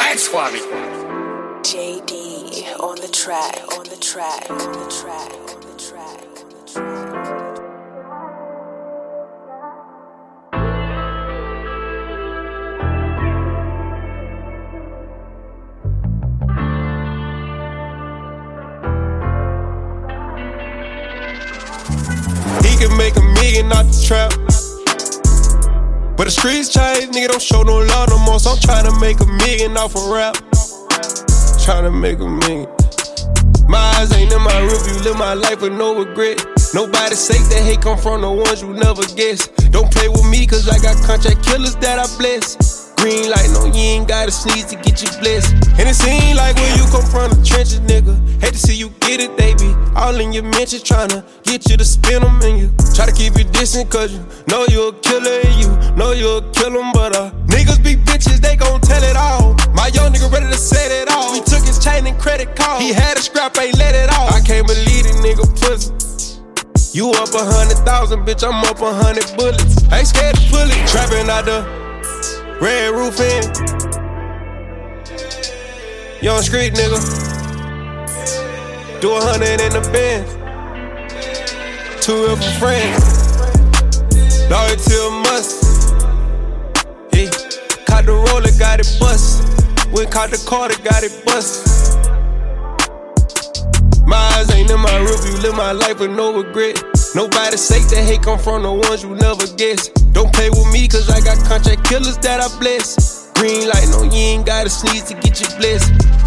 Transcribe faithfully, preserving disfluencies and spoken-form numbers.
Dance for me. J D on the track, on the track, on the track, on the track, on the track. He can make a million off the trap, but the streets change, nigga don't show no love no more. So I'm tryna make a million off a rap. Tryna make a million. My eyes ain't in my rearview, live my life with no regret. Nobody say that hate come from the ones you never guess. Don't play with me cause I got contract killers that I bless. Green light, no, you ain't gotta sneeze to get you blessed. And it seem like when you come from the trenches, nigga, hate to see you get it, they be all in your mentions, tryna get you to spin them in you. Try to keep you distant cause you know you a killer and you know you a killer, but uh, niggas be bitches, they gon' tell it all. My young nigga ready to set it off. We took his chain and credit card. He had a scrap, ain't let it off. I can't believe it, nigga pussy. You up a hundred thousand, bitch, I'm up a hundred bullets. Ain't scared to pull it, trapping out the red roof in. Young street nigga. Do a hundred in the Benz. Two real for friends. Loyalty a must. Hey, caught the roller, got it bust. Went caught the Carter, got it bust. My eyes ain't in my rearview, live my life with no regret. Nobody say that hate come from the ones you never guess. Don't play with me cause I got contract killers that I bless. Green light, no, you ain't gotta sneeze to get you blessed.